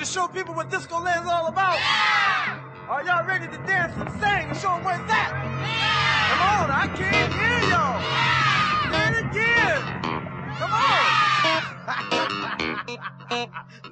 to show people what disco land's all about? Yeah! Are y'all ready to dance and sing and show them where it's at? Yeah! Come on, I can't hear y'all. Yeah! Say it again. Come on.